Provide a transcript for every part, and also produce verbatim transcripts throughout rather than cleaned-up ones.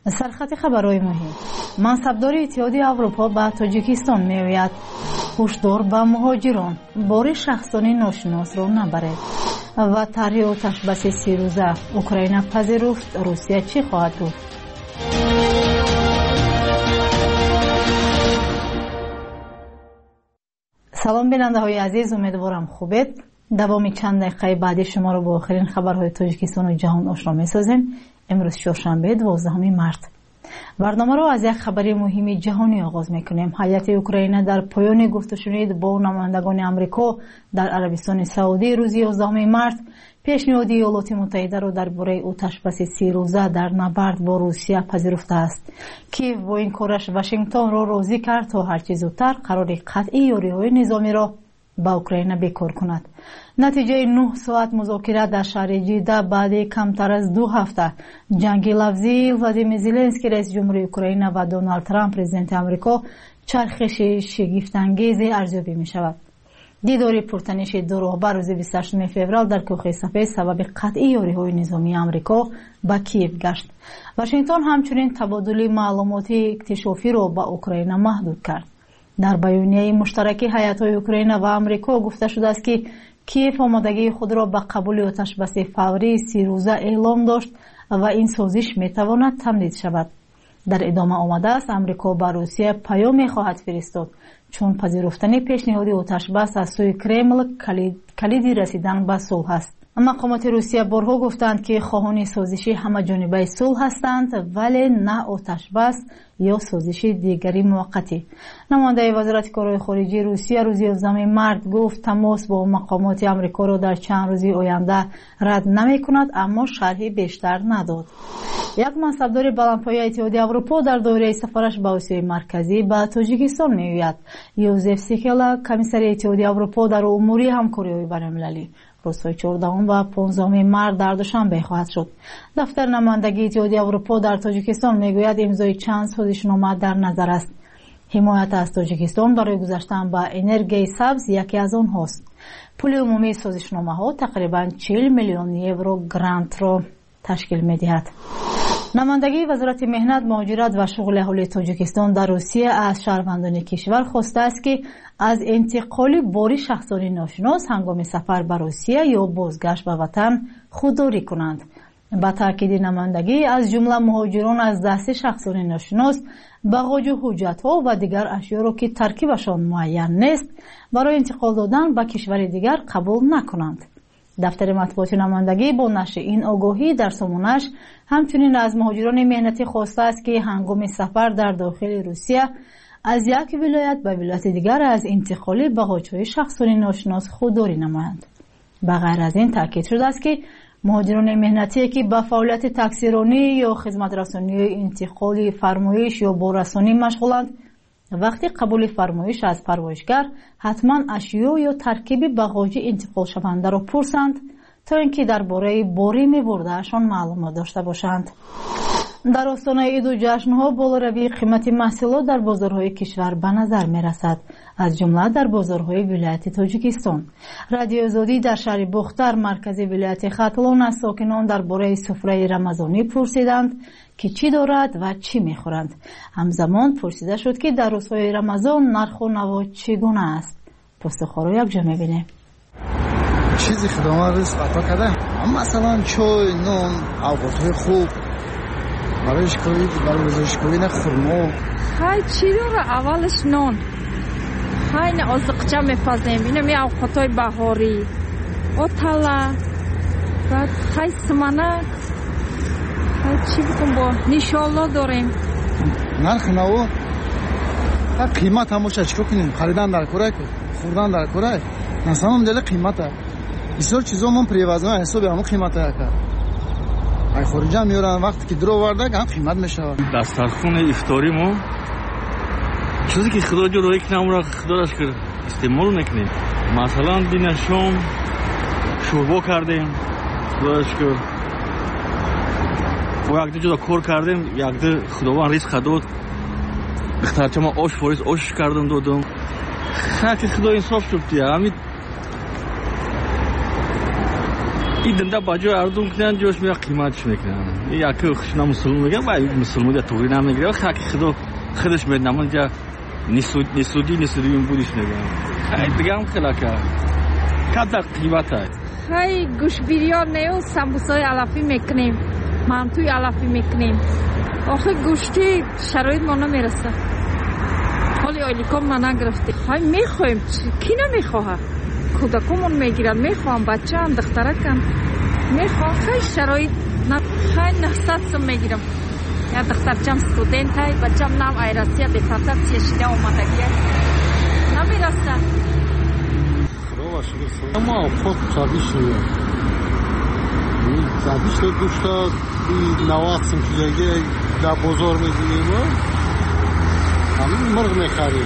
سرخط خبرهای مهم. منصبدار اتحادیه اروپا به تاجیکستان میآید. هشدار به مهاجران بار شخصانی ناشناس را نبرید. و طرح آتش بس سی روزه اوکراین پذیرفت، روسیه چی خواهد بود؟ سلام بیننده های عزیز، امیدوارم خوبید. دوام چند دقیقه بعدی شما را با آخرین خبرهای تاجیکستان و جهان آشنا می‌سازیم. امروز چهارشنبه دوازدهم مارس. برنامه را از یک خبر مهم جهانی آغاز می‌کنیم. هیئت اوکراین در پایان گفت و شنود با نمایندگان آمریکا در عربستان سعودی روز یازدهم مارس پیشنهاد ایالات متحده را درباره آتش بس سی روزه در نبرد با روسیه پذیرفته است. کیف با این کارش واشنگتن را راضی کرد تا هرچه زودتر قرار قطعی یاری‌های نظامی را با اوکراین بکار کند. نتیجه نه ساعت مذاکره در شهر جیده بعد کمتر از دو هفته جنگ لفظی ولادیمیر زلنسکی رئیس جمهوری اوکراین و دونالد ترامپ پرزیدنت آمریکا چرخش شگفت‌انگیز ارزیابی می شود. دیدار پرتنش دو راهبر روز بیست و هشتم فوریه در کوه سفید سبب قطعی یاری‌های نظامی آمریکا به کیف گشت. واشنگتن همچنین تبادل معلومات اکتشافی را با اوکراین محدود کرد. در بیانیه مشترک هیئت‌های اوکراین و آمریکا گفته شده است که کیف آمادگی خود را به قبول آتش بس فوری سی روزه اعلام داشت و این سازش می‌تواند تمدید شود. در ادامه آمده است آمریکا به روسیه پیام خواهد فرستاد چون پذیرفتن پیشنهاد آتش بس از سوی کرمل کلیدی رسیدن به صلح است. مقامات روسیه بارها گفتند که خواهان سازشی همه جانبه صلح هستند ولی نه آتش بس یا سازش دیگری موقتی. نماینده وزارت کارهای خارجه روسیه روز یازدهم مارس گفت تماس با مقامات آمریکا را در چند روز آینده رد نمی‌کند، اما شرحی بیشتر نداد. یک منصبدار بلندپایه اتحادیه اروپا در دوره سفرش به آسیای مرکزی به تاجیکستان می‌آید. یوزف سیکلا، کمیسر اتحادیه اروپا در امور همکاری‌های بین‌المللی، روزهای چهاردهم و پانزدهم مارس در دوشنبه خواهد شد. دفتر نمایندگی اتحادیه اروپا در تاجیکستان میگوید امضای چند سازشنامه در نظر است. حمایت از تاجیکستان برای گذشتن به انرژی سبز یکی از آنهاست. پول عمومی سازشنامه ها تقریبا چهل میلیون یورو گرانت را تشکیل می‌دهد. نمایندگی وزارت مهنت، مهاجرت و شغل اهالی تاجیکستان در روسیه از شهروندان کشور خواسته است که از انتقال بار شخصانی ناشناس هنگام سفر به روسیه یا بازگشت به وطن خودداری کنند. با تاکید نمایندگی از جمله مهاجران از دست شخصانی ناشناس باغاج و حجت‌ها و دیگر اشیا را که ترکیبشان معین نیست برای انتقال دادن به کشور دیگر قبول نکنند. دفتر مطبوعات نمایندگی با نشر این آگاهی در سامانش همچنین از مهاجران مهنتی خواسته است که هنگام سفر در داخل روسیه از یک ولایت به ولایت دیگر از انتقال باغچه‌های شخصانی ناشناس خودداری نمایند. به غیر از این تاکید شده است که مهاجران مهنتی که به فعالیت تاکسیرانی یا خدمت رسانی انتقال فرمایش یا باررسانی مشغولند وقتی قبول فرمایش از پروازگر حتما اشیا یا ترکیب باغچه انتقال شونده را پرسند تا اینکه درباره باری می‌برده‌شان معلومات داشته باشند. در آستانه عید و جشن‌ها بالاروی قیمت محصولات در بازارهای کشور به نظر می‌رسد، از جمله در بازارهای ولایت تاجیکستان. رادیو آزادی در شهر بختر مرکز ولایت ختلان از ساکنان درباره سفره رمضانی پرسیدند که چی دارد و چی می‌خورند. همزمان پرسیده شد که در روزهای رمضان نرخ و نوا چگونه است. پاسخ را یک جا می‌بینیم. چیزی خدمات رزق عطا کرده، مثلا چای، نان، اوقات‌های خوب برای اشکالی برای ازشکالی نه خورما. خیلی چی داره؟ اولش نان، خیلی آزقچه میپزیم، اینه می اوقاتای بهاری اوتالا، بعد خیلی سمنک، خیلی چی بکن با نیشالله داریم. نرخ نو قیمت هموشه چیکار کنیم؟ خریدن در کره، خوردن در کره، مثلا هم دل قیمته بسیار چیزا من پریوازان حسابی همون قیمته کرد. ای خارجی هم میارن وقتی که درو ورده هم قیمت میشه. دسترخوان افطاری ما چیزی که خدا جو روی کنم را خداش کرد استعمال نکنیم. مثلا دین شام شوربا کردیم خداش کرد و یک جدا کار کردیم، یک ده خداوند رزق داد بخاطر ما آش فوریس آش کردم دادم. خاک خدا انصاف شد دیگه. همین این دنده با جای اردوم کنن جوش میره قیمتش میکنن. یکی خشنا مسلمان میگن باید مسلمان توری نمیگیره. خاک خدا خودش میاد نمونجا نسود نسودی نسودی این بودیش نگم. خیلی دیگه هم خیلی که کدر قیمت های. خیلی گوش بیریار نیو سمبوسای علافی میکنیم. مانتوی علافی میکنیم. آخه گوشتی شرایط ما نمیرسه. حالی آیلیکام ما نگرفتی. خیلی میخوایم. کی نمیخواه؟ کودکمون میگیرن. میخوام بچه هم دخترکم. میخوام خیلی شرایط نه خیلی نحست سم میگیرم. یا دخترچم استودنت های بچم نام ایراسیه دیپارتات شده اومدگیه نمیرسه. اما خود سادی شده سادی شده دوشتا نواقسم که جایی در بزار میدونیم همین مرغ میخریم.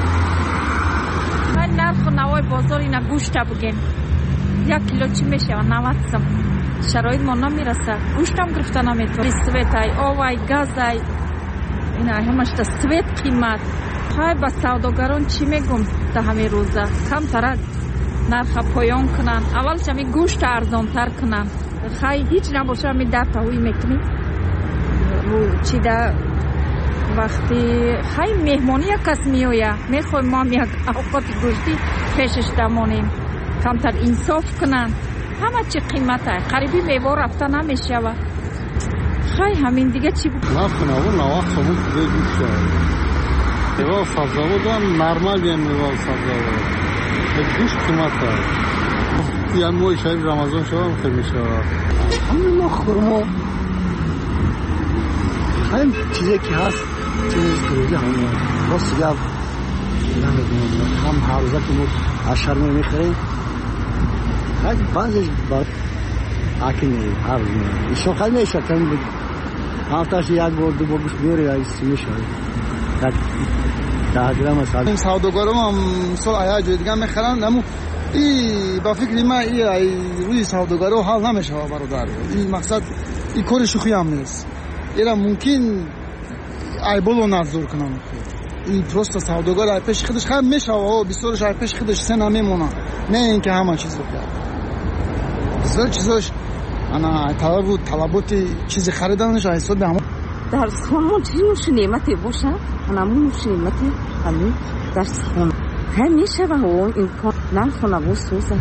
من نرخ نوای بازار اینا گوشت بگیم یک کیلو چی میشه و نواقسم شرایط ما نمیرسه. گوشتم گرفته نمیتونه. سویت های آوای گاز های اینا همش تا سویت قیمت. های با سوداگران چی میگم تا همه روزه کم ترک نرخ پایان کنن. اولش همی گوشت ارزان تر کنن. خیلی هیچ نباشه همی در تاوی میکنی چی در وقتی خیلی مهمانی یک کس میویه میخوایم ما یک اوقات گوشتی پیشش دمانیم کمتر انصاف کنن. همه چی قیمت های قریبی میوه رفته نمیشه و خیلی همین دیگه چی بود نکنه اون نواق خمون کده گوشت های میوه سبزه بود و نرمال بیم میوه سبزه بود گوشت قیمت های یعنی موی شهر رمضان شده هم خیلی میشه همین ما خورما خیلی چیزی که هست چیزی گروزی همین باست دیگه نمیدونم هم هر روزه که ما اشهر میخوریم خیلی بعضش باید حاکی نیم هر روز نیم ایشون خیلی میشه کمی بود هفتهش یک بار دو بار گوش بیاری یا ایسی میشه یک ده گرم از این سوداگرام هم سال آیا جای دیگه میخرن نمو ای با فکر ما ای روی سوداگرو حال نمیشه برادر. این مقصد این کار شوخی هم نیست. اینا ممکن ای بولو نزدور کنن. این پروست سوداگر ای پیش خودش خیلی میشه و بسیارش ای پیش خودش سه نمیمونه. نه اینکه همه چیز رو کرد. بسیار چیزاش انا طلب و طلبات چیزی خریدنش ای حساب همون در خونه چی نوش نعمتی باشه همون نوش نعمتی همین در خونه همیشه و اون امکان نخونه بود سوزه.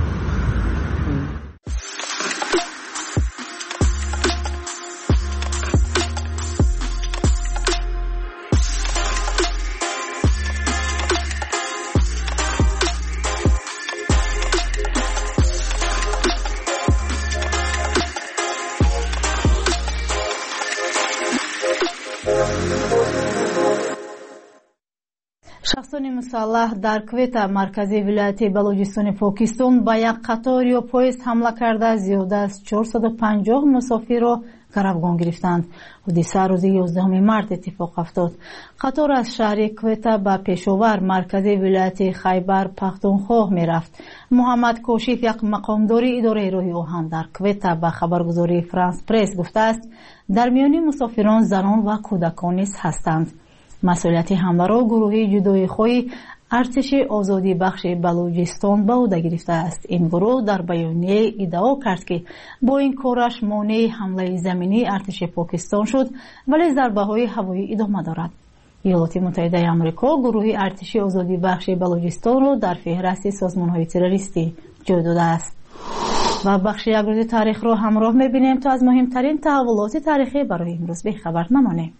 шахсони мусаллаҳ дар Квета маркази вилояти Балуҷистони Покистон ба як қатор ё поезд ҳамла карда зиёда аз чорсаду панҷоҳ мусофирро гаравгон гирифтанд. ҳодиса рӯзи ёздаҳуми март иттифоқ афтод. қатор аз шаҳри Квета ба пешовар маркази вилояти Хайбар Пахтунхоҳ мерафт. муҳаммад Кошиф як мақомдори идораи роҳи оҳан дар Квета ба хабаргузории Франс Пресс гуфтааст дар миёни мусофирон занон ва кӯдакон низ ҳастанд. масъулияти ҳамларо гурӯҳи ҷудоихоҳи артиши озодибахши Балуҷистон ба ӯҳда гирифтааст. ин гурӯҳ дар баёние иддао кард ки бо ин кораш монеи ҳамлаи заминии артиши Покистон шуд, вале зарбаҳои ҳавоӣ идома дорад. иёлоти муттаҳидаи амрико гурӯҳи артиши озодибахши Балуҷистонро дар феҳрасти созмонҳои террористӣ ҷой додааст. ва бахши якрӯзи таърихро ҳамроҳ мебинем то аз муҳимтарин таҳаввулоти таърихӣ барои имрӯз бехабар намонем.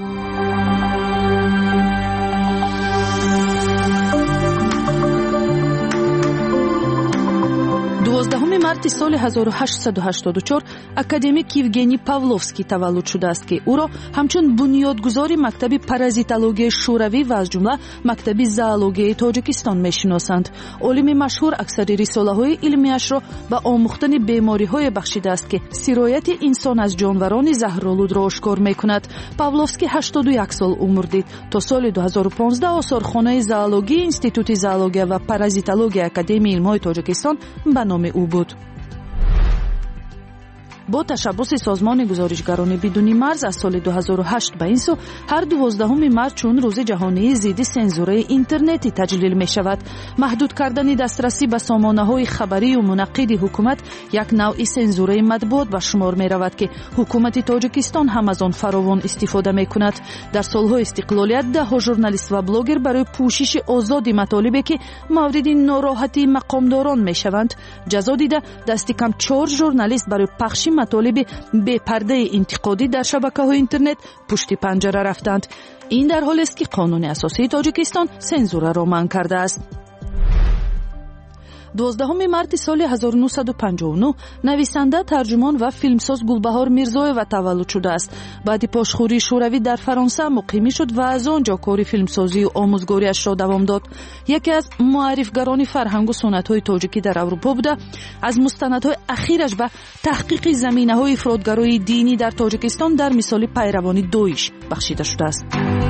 дувоздаҳуми марти соли ҳазору ҳаштсаду ҳаштоду чор академик Евгений Павловский таваллуд шудааст ки ӯро ҳамчун бунёдгузори мактаби паразитологияи шӯравӣ ва аз ҷумла мактаби зоологияи Тоҷикистон мешиносанд. олими машҳур аксари рисолаҳои илмияшро ба омӯхтани бемориҳое бахшидааст ки сирояти инсон аз ҷонварони заҳролудро ошкор мекунад. Павловский ҳаштоду як сол умр дид. то соли ду ҳазору понздаҳ осорхонаи зоологии институти зоология ва паразитология академияи илмҳои Тоҷикистон ба номи ӯ буд. با تشبث سازمان گزارشگران بدون مرز از سال دو هزار و هشت به این سو هر دوازدهم مارس چون روز جهانی ضد سانسور اینترنتی تجلیل می شود. محدود کردن دسترسی به سامانه‌های خبری و منعقد حکومت یک نوع سانسور مطبوعات به شمار می رود که حکومت تاجیکستان هم از آن فراوان استفاده می کند. در سالهای استقلالیت ده ها ژورنالیست و بلاگر برای پوشش آزادی مطالبی که مورد ناراحتی مقامداران می شوند جزا دیده دستی کم چهار ژورنالیست برای پخش مطالب بی پرده انتقادی در شبکه‌های اینترنت پشت پنجره رفتند. این در حالی است که قانون اساسی تاجیکستان سانسور را منع کرده است. دوازدهم مارس سال هزار و نهصد و پنجاه و نه نویسنده، ترجمان و فیلمساز گلبهار میرزایوا تولد شده است. بعد پاشخوری شوروی در فرانسه مقیم شد و از آنجا کار فیلمسازی و آموزگاریش را دوام داد. یکی از معرفگران فرهنگ و سنت‌های تاجیکی در اروپا بوده. از مستندهای اخیرش به تحقیق زمینه‌های افراطگرایی دینی در تاجیکستان در مثال پیروانی دویش بخشیده شده است.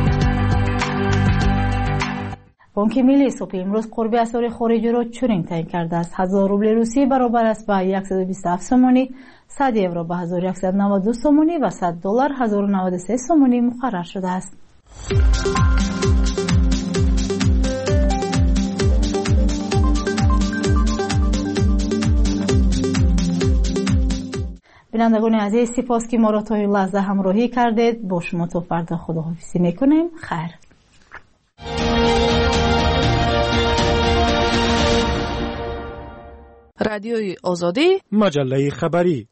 بانک ملی صبح امروز قرب اسعار خارجی را چنین تعیین کرده است: هزار روبل روسی برابر است به صد و بیست و هفت سومانی، صد یورو به هزار و صد و نود و دو سومانی و صد دلار هزار و نود و سه سومانی مقرر شده است. بینندگان عزیز، سپاس که ما را تا این لحظه همراهی کردید. با شما تا فردا خداحافظی میکنیم. خیر. رادیوی آزادی، مجله خبری.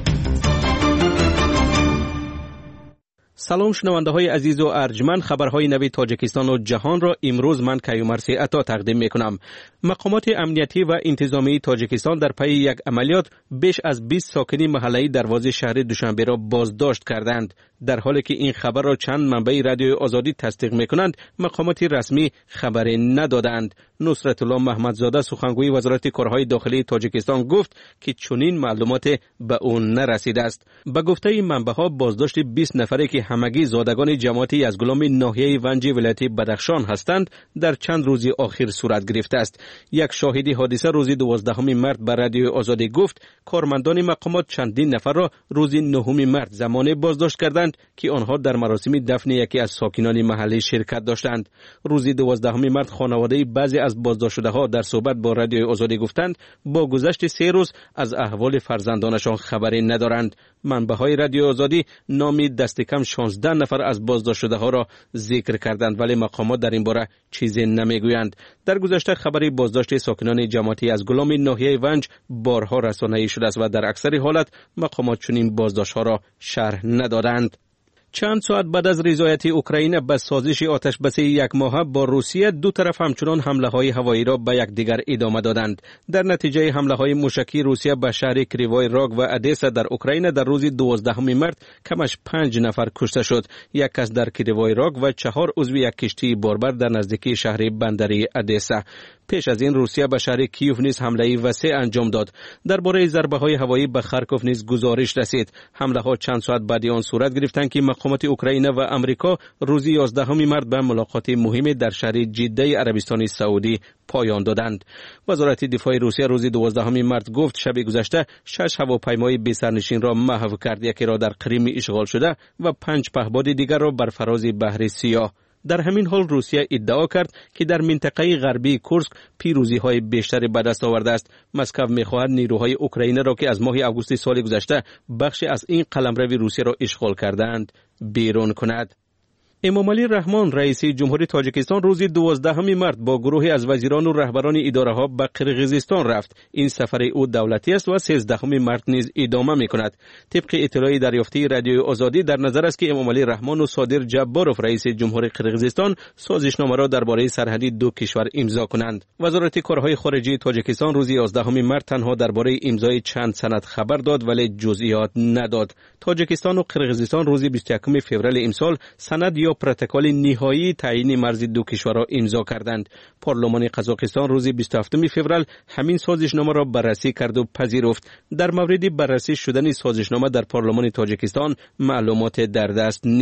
سلام شنونده های عزیز و ارجمند، خبرهای نوی تاجیکستان و جهان را امروز من کیومرثی عطا تقدیم می کنم. مقامات امنیتی و انتظامی تاجیکستان در پی یک عملیات بیش از بیست ساکنی محله دروازه شهر دوشنبه را بازداشت کردند. در حالی که این خبر را چند منبع رادیوی آزادی تصدیق می کنند، مقامات رسمی خبری ندادند. نصرت الله محمدزاده سخنگوی وزارت کارهای داخلی تاجیکستان گفت که چنین معلومات به اون نرسیده است. به گفته این منبع ها بازداشت بیست نفری که همگی زادگان جماعت یزدگلام ناحیه ونج ولایت بدخشان هستند در چند روز اخیر صورت گرفته است. یک شاهد حادثه روز دوازدهم مارس به رادیوی آزادی گفت کارمندان مقامات چندین نفر را روز نهم مارس زمانه بازداشت کردند که آنها در مراسم دفن یکی از ساکنان محلی شرکت داشتند. روز دوازدهم مارس خانواده بعضی از بازداشت شده ها در صحبت با رادیوی آزادی گفتند با گذشت سه روز از احوال فرزندانشان خبری ندارند. منبع‌های رادیوی آزادی نام دست کم شانزده نفر از بازداشت شده ها را ذکر کردند، ولی مقامات در این باره چیزی نمیگویند. در گذشته خبری بازداشت ساکنان جماعتی از گلام ناحیه ونج بارها رسانه‌ای شده است و در اکثر حالت مقامات چنین بازداشت ها را شرح ندادند. چند ساعت بعد از رضایت اوکراین به سازش آتشبسی یک ماهه با روسیه، دو طرف همچنان حمله های هوایی را به یکدیگر ادامه دادند. در نتیجه حمله های موشکی روسیه به شهر کریوای راگ و ادسا در اوکراین در روز دوازدهم مارس کمش پنج نفر کشته شد. یک کس در کریوای راگ و چهار عضو یک کشتی باربر در نزدیکی شهر بندری ادسا. پیش از این روسیه به شهر کیوف نیز حمله وسیع انجام داد. درباره ضربه های هوایی به خارکوف نیز گزارش رسید. حمله ها چند ساعت بعد آن صورت گرفتند که مقامات اوکراین و امریکا روز یازدهم مارس به ملاقات مهمی در شهر جده عربستان سعودی پایان دادند. وزارت دفاع روسیه روز دوازدهم مارس گفت شب گذشته شش هواپیمای بی سرنشین را محو کرد، یکی را در کریم اشغال شده و پنج پهپاد دیگر را بر فراز بحر سیاه. در همین حال روسیه ادعا کرد که در منطقه غربی کورسک پیروزی های بیشتری به دست آورده است. مسکو می‌خواهد نیروهای اوکراینی را که از ماه آگوست سال گذشته بخشی از این قلمرو روسیه را اشغال کردند بیرون کند. امام علی رحمان رئیس جمهوری تاجیکستان روز دوازدهم مارس با گروهی از وزیران و رهبران اداره ها به قرقیزستان رفت. این سفر او دولتی است و سیزدهم مارس نیز ادامه می‌کند. طبق اطلاعی دریافتی رادیوی آزادی در نظر است که امام علی رحمان و صادر جباروف رئیس جمهوری قرقیزستان سازشنامه را درباره سرحدی دو کشور امضا کنند. وزارت کارهای خارجه تاجیکستان روز یازدهم مارس تنها درباره امضای چند سند خبر داد ولی جزئیات نداد. تاجیکستان و قرقیزستان روز بیست و یکم فوریه امسال سند یا پروتکل نهایی تعیین مرز دو کشور را امضا کردند. پارلمان قزاقستان روز بیست و هفتم فوریه همین سازشنامه را بررسی کرد و پذیرفت. در مورد بررسی شدن سازشنامه در پارلمان تاجیکستان معلومات در دست نیست.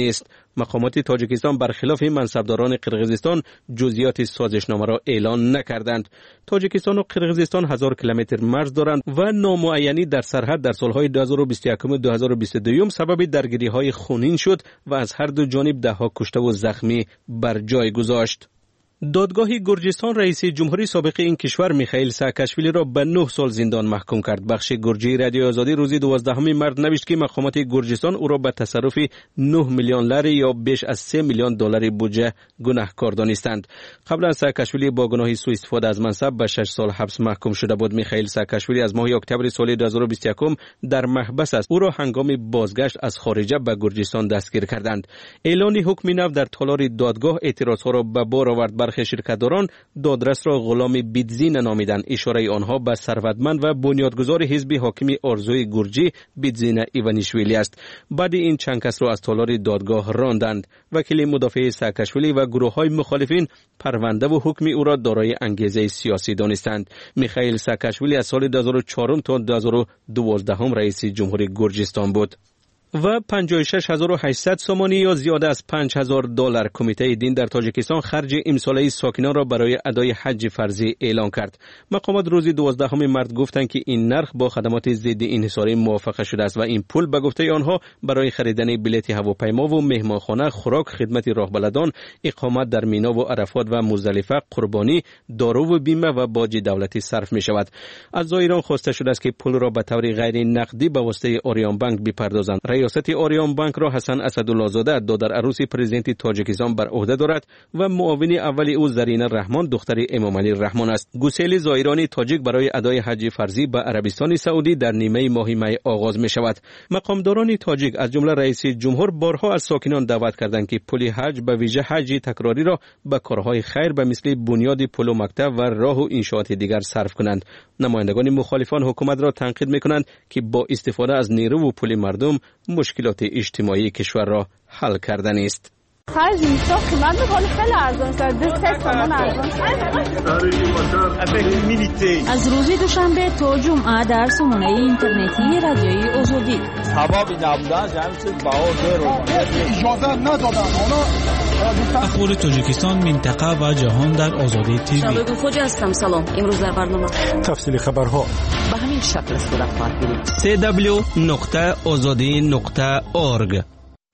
مقامات تاجیکستان برخلاف منصبداران قرقیزستان جزئیات سازشنامه را اعلان نکردند. تاجیکستان و قرقیزستان هزار کیلومتر مرز دارند و نامعینی در سرحد در سالهای دو هزار و بیست و یک و دو هزار و بیست و دو سبب درگیری‌های خونین شد و از هر دو جانب ده‌ها کشته و زخمی بر جای گذاشت. دادگاه گرجستان رئیس جمهوری سابق این کشور میخائیل ساکاشویلی را به نه سال زندان محکوم کرد. بخش گرجی رادیو آزادی روز دوازدهم مارس نوشت که مقامات گرجستان او را به تصرف نه میلیون لری یا بیش از سه میلیون دلار بودجه گناهکار دانستند. قبلا ساکاشویلی با گناه سوء استفاده از منصب به شش سال حبس محکوم شده بود. میخائیل ساکاشویلی از ماه اکتبر سال دو هزار و بیست و یک در محبس است. او را هنگام بازگشت از خارجه به گرجستان دستگیر کردند. اعلان حکم نو در تالار دادگاه اعتراضها را به بار آورد. برخی شرکتداران دادرس را غلام بیدزین نامیدند. اشاره آنها به ثروتمند و بنیادگذار حزب حاکم آرزوی گرجی بیدزین ایوانیشویلی است. بعد این چند کس را از تالار دادگاه راندند. وکیل مدافع ساکاشویلی و گروه‌های مخالفین پرونده و حکم او را دارای انگیزه سیاسی دانستند. میخائیل ساکاشویلی از سال دو هزار و چهار تا دو هزار و دوازده رئیس جمهوری گرجستان بود. و پنجاه و شش هزار و هشتصد سومانی یا زیاده از پنج هزار دلار کمیته دین در تاجیکستان خرج امساله ساکنان را برای ادای حج فرضی اعلان کرد. مقامات روز دوازدهم مارس گفتند که این نرخ با خدمات ضد انحصاری موافقه شده است و این پول به گفته آنها برای خریدن بلیط هواپیما و مهمانخانه، خوراک، خدمت راهبلدان، اقامت در مینا و عرفات و مزدلفه، قربانی، دارو و بیمه و باج دولتی صرف می شود. از زائران خواسته شده است که پول را به طور غیر نقدی به واسطه آریان بانک بپردازند. ریاست آریان بانک را حسن اسدالله زاده دادر عروس پرزیدنت تاجیکستان بر عهده دارد و معاون اول او زرینه رحمان دختر امام علی رحمان است. گسیل زائران تاجیک برای ادای حج فرضی به عربستان سعودی در نیمه ماه می آغاز می شود. مقامداران تاجیک از جمله رئیس جمهور بارها از ساکنان دعوت کردند که پول حج به ویژه حج تکراری را به کارهای خیر به مثل بنیاد پل و مکتب و راه و انشاءات دیگر صرف کنند. نمایندگان مخالفان حکومت را تنقید می کنند که با استفاده از نیرو و پول مردم مشکلات اجتماعی کشور را حل کردن است. خرج میشه قیمت خیلی خیلی ارزان شد. دو سه تومان ارزان شد. از روز دوشنبه تا جمعه در سامانه اینترنتی رادیوی آزادی سبب نبودن جمع چیز بها زیرو اجازه ندادن. اخبار تاجیکستان، منطقه و جهان در آزادی تیوی. شبکه خوجا هستم. سلام. امروز در برنامه تفصیل خبرها به همین شکل صورت خواهد گرفت. سی دبلیو نقطه آزادی نقطه اورگ.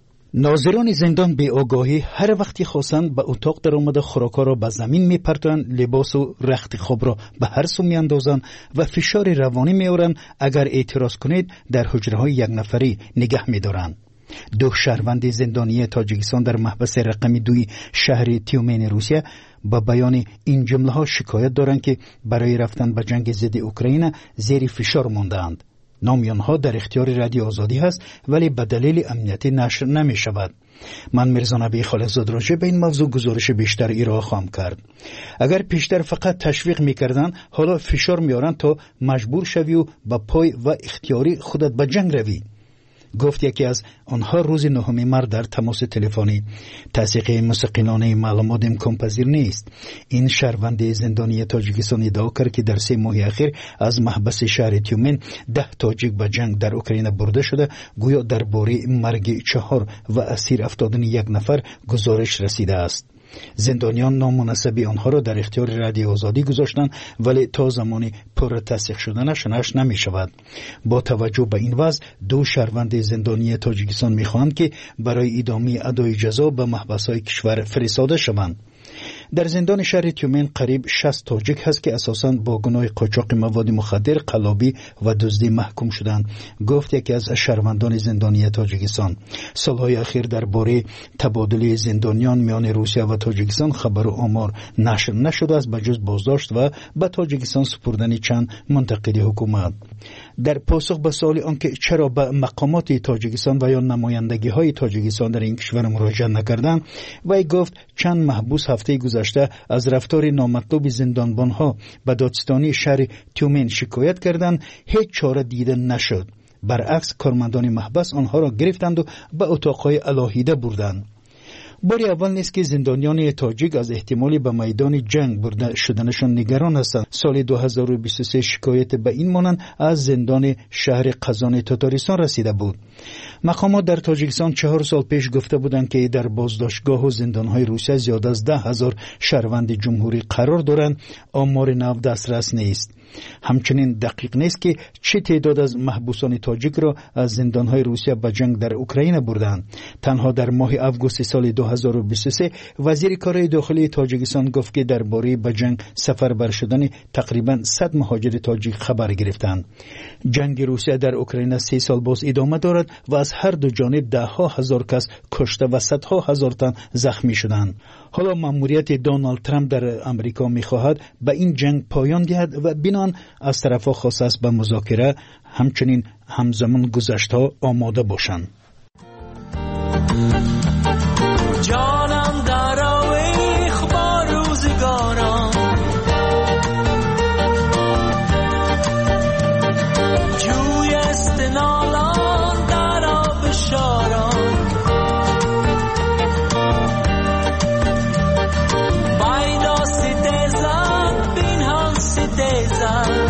ناظران زندان به آگاهی هر وقتی خواستند به اتاق در آمده خوراکا را به زمین میپرتند، لباس و رخت خواب را به هر سو میاندازند و فشار روانی میآورند. اگر اعتراض کنید در حجره های یک نفری نگه میدارند. دو شهروند زندانی تاجیکستان در محبس رقم دوی شهر تیومن روسیه با بیان این جمله ها شکایت دارند که برای رفتن به جنگ ضد اوکراین زیر فشار ماندند. نام آنها در اختیار رادیو آزادی هست ولی به دلیل امنیتی نشر نمی شود. من میرزا نبی خالقزاده راجع به این موضوع گزارش بیشتر ارائه خواهم کرد. اگر پیشتر فقط تشویق میکردند، حالا فشار میارند تا مجبور شوی و با پای و اختیاری خودت به جنگ روی. گفت یکی از آنها روز نهم مارس در تماس تلفنی. تصدیق مستقلانه معلومات امکان پذیر نیست. این شهروند زندانی تاجیکستان ادعا کرد که در سه ماه اخیر از محبس شهر تیومن ده تاجیک به جنگ در اوکراین برده شده. گویا درباره مرگ چهار و اسیر افتادن یک نفر گزارش رسیده است. زندانیان نامناسب آنها را در اختیار رادیو آزادی گذاشتند ولی تا زمانی پر تصدیق شدنش نشر نمی شود. با توجه به این وضع دو شهروند زندانی تاجیکستان می خواهند که برای ادامه ادای جزا به محبس‌های کشور فرستاده شوند. در زندان شهر تیومن قریب شصت تاجیک هست که اساساً با گناه قاچاق مواد مخدر، قلابی و دزدی محکوم شدند. گفت یکی از شهروندان زندانی تاجیکستان. سالهای اخیر درباره تبادل زندانیان میان روسیه و تاجیکستان خبر و آمار نشر نشده است بجز بازداشت و به تاجیکستان سپردن چند منتقد حکومت. در پاسخ به سوال آنکه چرا به مقامات تاجیکستان و یا نمایندگی های تاجیکستان در این کشور مراجعه نکردند، وی گفت چند محبوس هفته گذشته از رفتار نامطلوب زندانبان ها به دادستانی شهر تیومن شکایت کردند. هیچ چاره دیده نشد. برعکس کارمندان محبس آنها را گرفتند و به اتاقهای علاهیده بردند. باری اول نیست که زندانیان تاجیک از احتمالی به میدان جنگ برده شدنشان نگران هستند. سال دو هزار و بیست و سه شکایت به این مانند از زندان شهر قزان تاتاریستان رسیده بود. مقامات در تاجیکستان چهار سال پیش گفته بودند که در بازداشتگاه و زندانهای روسیه زیاد از ده هزار شهروند جمهوری قرار دارند. آمار نو دسترس نیست. همچنین دقیق نیست که چه تعداد از محبوسان تاجیک را از زندانهای روسیه به جنگ در اوکراین بردند. تنها در ماه آگوست سال دو هزار و بیست و سه وزیر کارهای داخلی تاجیکستان گفت که درباره به جنگ سفربر شدن تقریبا صد مهاجر تاجیک خبر گرفتند. جنگ روسیه در اوکراین سه سال باز ادامه دارد و از هر دو جانب ده ها هزار کس کشته و صدها هزار تن زخمی شدند. حالا مأموریت دونالد ترامپ در امریکا می‌خواهد به این جنگ پایان دهد و بنابراین از طرف‌ها خواسته است به مذاکره همچنین همزمان گذشته‌ها آماده باشند. جانم در آویخ با روزگاران، جوی استنالان در آب شاران، بایدا ستیزن بینهان ستیزن،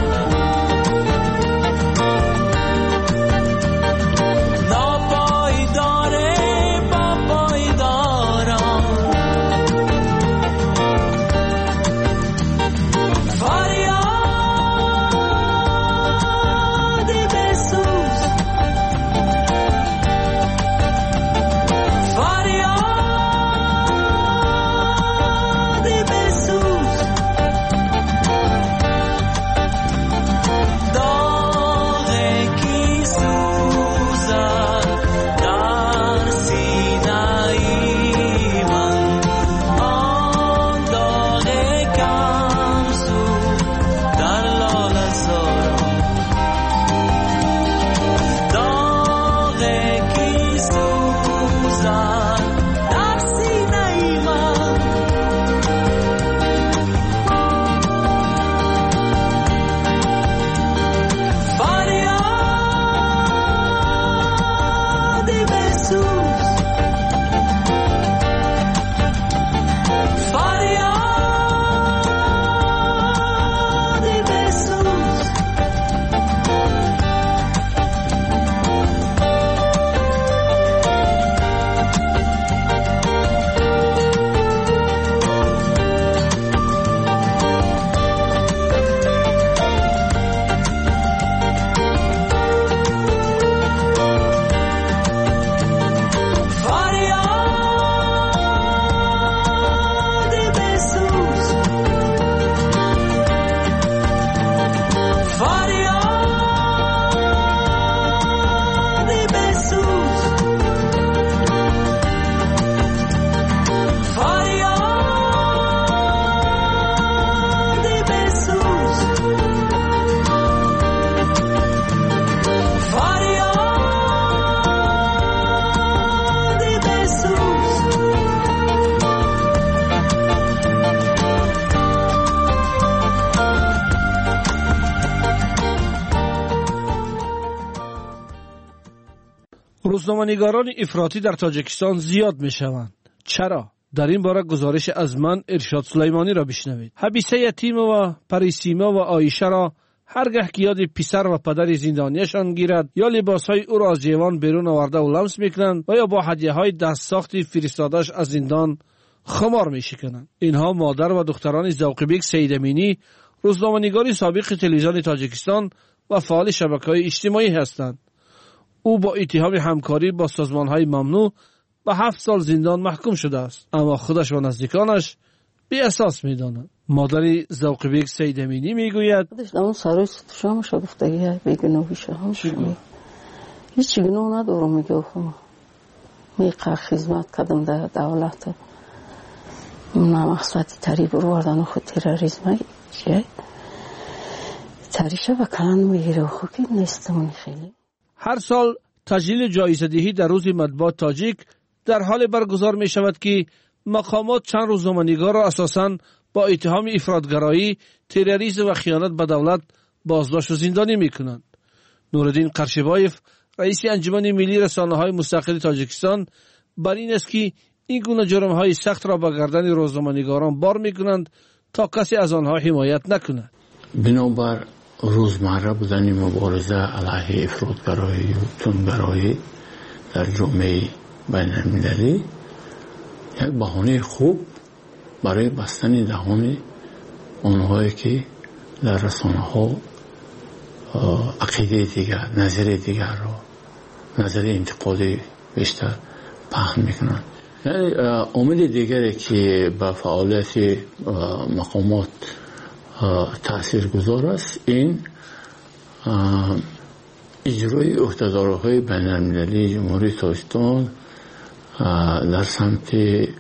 روزنامه‌نگاران افراطی در تاجیکستان زیاد می‌شوند. چرا؟ در این باره گزارش از من ارشاد سلیمانی را بشنوید. حبیسه یتیم و پریسیما و آیشه را هرگاه که یاد پسر و پدر زندانیشان گیرد یا لباسهای او را از جیوان بیرون آورده و لمس میکنند و یا با هدیه‌های دست ساختی فرستاده‌اش از زندان خمار میشکنند. اینها مادر و دختران ذوقی‌بک سیدامینی، روزنامه‌نگار سابق تلویزیون تاجیکستان و فعال شبکه‌های اجتماعی هستند. او با اتهام همکاری با سازمان‌های ممنوع به هفت سال زندان محکوم شده است، اما خودش و نزدیکانش بی اساس می‌دانند. مادر ذوقی‌بک سیدامینی میگوید اون سرویس شامش گفتگی بیگناهی شام هیچ گناه ندارم. میگه خب میقا خدمت کردم در دولت، نه مقصد تری بردن خود تروریسم چیه تریشه بکنن میگیره خب که نیستم. خیلی هر سال تجلیل جایزه دهی در روز مطبوعات تاجیک در حال برگزار می شود که مقامات چند روزنامه‌نگار را اساساً با اتهام افراطگرایی، تروریسم و خیانت به دولت بازداشت و زندانی می کنند. نورالدین قرشبایف، رئیس انجمن ملی رسانه‌های مستقل تاجیکستان، بر این است که این گونه جرم های سخت را به گردن روزنامه‌نگاران بار میکنند تا کسی از آنها حمایت نکند. بنابر روزمره بودن مبارزه علیه افراطگرایی و تندگرایی در جامعه بین المللی یک بهانه خوب برای بستن دهان آنهایی که در رسانه ها عقیده دیگر، نظر دیگر را، نظر انتقادی بیشتر پهن میکنند. یعنی عامل دیگری که به فعالیت مقامات تأثیر گذار است این اجرای عهدهدارهای بین المللی جمهوری تاجیکستان در سمت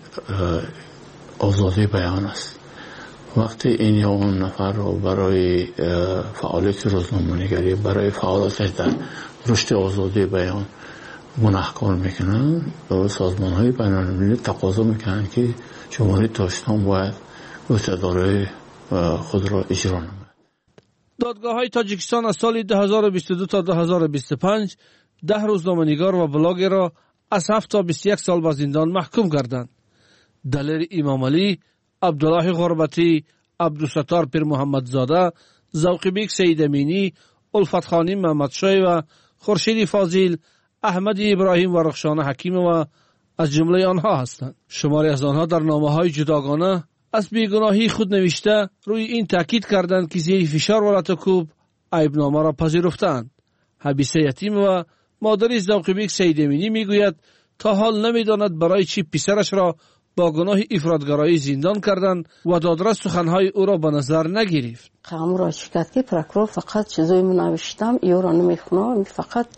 آزادی بیان است. وقتی این یا اون نفر را برای فعالیت روزنامه‌نگاری، برای فعالیتش در رشد آزادی بیان گناهکار میکنن، سازمان های بین المللی تقاضا میکنن که جمهوری تاجیکستان باید عهدهدارهای خود را اجرا نماید. دادگاه های تاجیکستان از سال دو هزار و بیست و دو تا دو هزار و بیست و پنج ده روزنامه‌نگار و بلاگر را از هفت تا بیست و یک سال به زندان محکوم کردند. دلیر امام علی، عبدالله غربتی، عبدالستار پیر محمدزاده، ذوقی سید امینی، الفت خانی محمدشاه و خورشید فاضل، احمد ابراهیم و رخشان حکیم و از جمله آنها هستند. شماری از آنها در نامه‌های جداگانه از بیگناهی خود نوشته روی این تاکید کردند که زیر فشار و رتکوب عیبنامه را پذیرفتند. حبیسه یتیم و مادر ذوقی سید امینی میگوید تا حال نمیداند برای چی پسرش را با گناه افراطگرایی زندان کردند و دادرس سخنهای او را به نظر نگرفت. قامو را شکایت که پروکرور فقط چیزایی نوشتم ایو را نمیخونم، فقط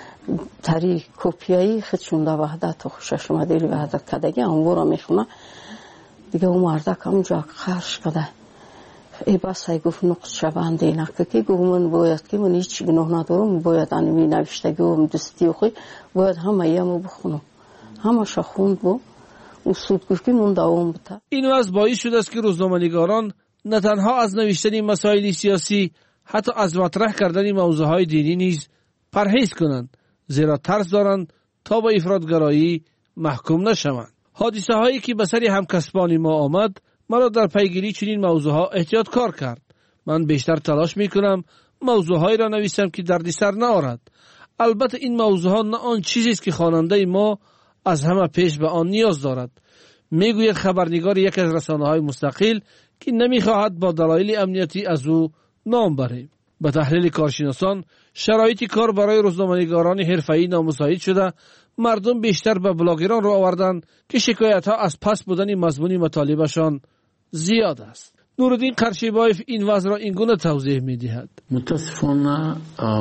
تری کپیایی خودشون در وحدت و خوشش اومده لی وحدت کدگی اون را میخونه. دیگه اون مردک همونجا خرش کده ای بس های گفت نقص شبنده نکه که گفت من باید که من هیچ گناه ندارم، باید انمی نوشتگی و دستی و خوی باید همه یمو بخونم، همه شا خوند بو و سود گفت که من دوام بوده. این وضع باعث شده است که روزنامه‌نگاران نه تنها از نوشتن مسائل سیاسی، حتی از مطرح کردن موضوعهای دینی نیز پرهیز کنند، زیرا ترس دارند تا به افراطگرایی محکوم نشوند. حادثه هایی که به سر همکسبان ما آمد مرا در پیگیری چنین موضوع ها احتیاط کار کرد. من بیشتر تلاش می کنم موضوع هایی را نویسم که دردسر نآورد. البته این موضوع ها نه آن چیزی است که خواننده ما از همه پیش به آن نیاز دارد. میگوید خبرنگار یک از رسانه های مستقل که نمیخواهد با دلایل امنیتی از او نام بریم. به تحلیل کارشناسان شرایط کار برای روزنامه‌نگاران حرفه‌ای نامساعد شده، مردم بیشتر به بلاگران را آوردند که شکایت ها از پس بودن مضمون مطالبشان زیاد است. نورالدین قرشیبایف این وضع را این گونه توضیح می دهد. متاسفانه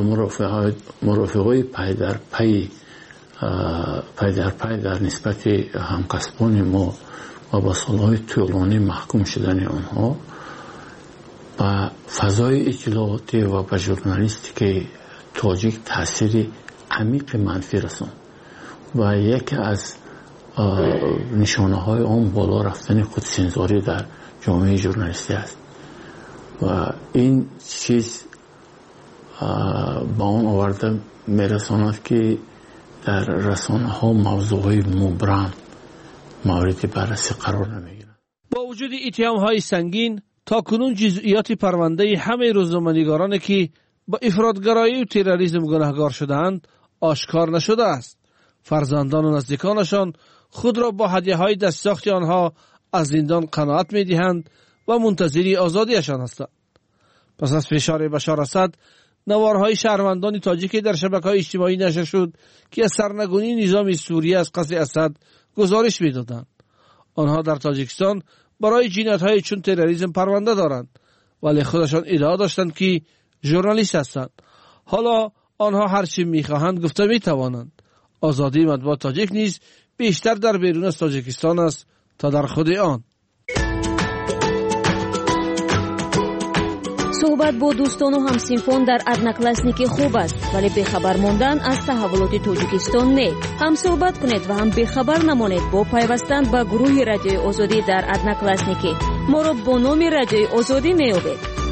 مرافقای پای در پای پای در پای در نسبت همکسبان ما و با سالهای طولانی محکوم شدن آنها با فضای اطلاعاتی و با ژورنالیستیک تاجیک تاثیر عمیق منفی رساند و یکی از نشانه های آن بالا رفتن خودسنزاری در جامعه ژورنالیستی است و این چیز با آن آورده میرساند که در رسانه ها موضوع های مبرم مورد بررسی قرار نمیگیرند. با وجود اتهام های سنگین تا کنون جزئیات پرونده همه روزنامه‌نگارانی که با افراطگرایی و تروریسم گناهکار شده‌اند آشکار نشده است. فرزندان و نزدیکانشان خود را با هدیه‌های دستساخت آنها از زندان قناعت می‌دهند و منتظر آزادیشان هستند. پس از فشار بشار اسد، نوارهای شهروندان تاجیکی در شبکه‌های اجتماعی نشر شد که از سرنگونی نظام سوریه از قصد اسد گزارش می‌دادند. آنها در تاجیکستان برای جنایت‌های چون تروریسم پرونده دارند، ولی خودشان ادعا داشتند که ژورنالیست هستند. حالا آنها هر چی می‌خواهند گفته می‌توانند. آزادی مطبوعات تاجیک نیز بیشتر در بیرون از تاجیکستان است تا در خود آن. صحبت با دوستان و همسینفان در ادناکلاسنیک خوب است، ولی بخبر ماندن از تحولات تاجیکستان نه. هم صحبت کنید و هم بخبر نمانید با پیوستن به گروه رادیوی آزادی در ادناکلاسنیک. ما را با نام رادیوی آزادی میابید.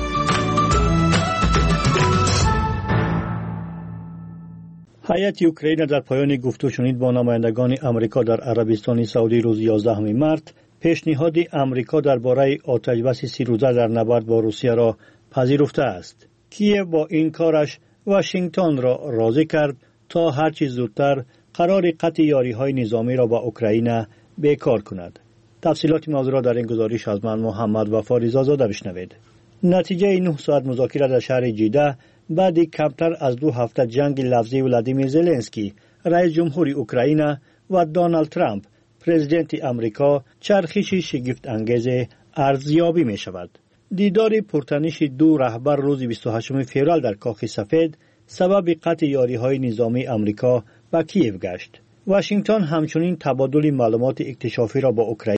هیئت اوکراین در پایان گفتگو شنید با نمایندگان امریکا در عربستان سعودی روز یازدهم مارس پیشنهاد امریکا درباره آتشبس سی روزه در نبرد با روسیه را پذیرفته است. کیف با این کارش واشنگتن را راضی کرد تا هرچی زودتر قرار قطع یاری‌های نظامی را با اوکراین بیکار کند. تفصیلات موضوع را در این گزارش از من محمد وفا رضازاده بشنوید. نتیجه نه ساعت مذاکره در شهر جیده بعد کمتر از دو هفته جنگ لفظی ولادیمیر زلنسکی رئیس جمهور اوکراین و دونالد ترامپ پرزیدنت امریکا چرخش شگفت انگیز ارزیابی می شود. دیدار پرتنش دو رهبر روز بیست و هشتم فوریه در کاخ سفید سبب قطع یاری‌های نظامی امریکا و کیف گشت. واشنگتن همچنین تبادل معلومات اکتشافی را با اوکراین